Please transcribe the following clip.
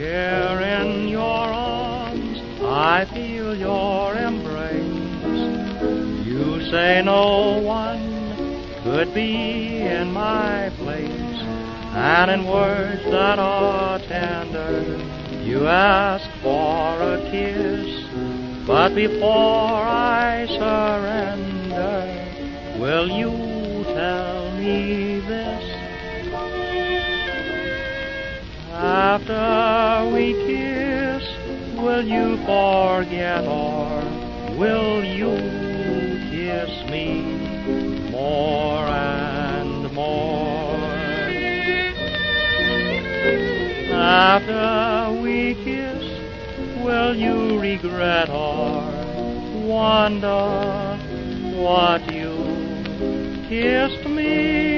Here in your arms I feel your embrace. You say no one could be in my place, and in words that are tender you ask for a kiss. But before I surrender, will you tell me this? After we kiss, will you forget, or will you kiss me more and more? After we kiss, will you regret or wonder what you kissed me